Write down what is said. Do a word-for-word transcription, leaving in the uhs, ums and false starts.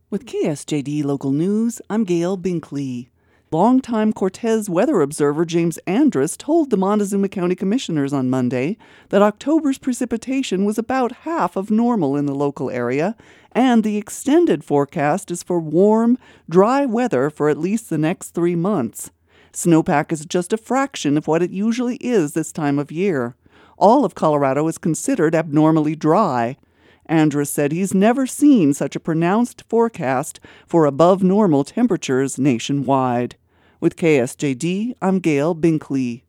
With K S J D Local News, I'm Gail Binkley. Longtime Cortez weather observer James Andrus told the Montezuma County Commissioners on Monday that October's precipitation was about half of normal in the local area, and the extended forecast is for warm, dry weather for at least the next three months. Snowpack is just a fraction of what it usually is this time of year. All of Colorado is considered abnormally dry. Andrus said he's never seen such a pronounced forecast for above normal temperatures nationwide. With K S J D, I'm Gail Binkley.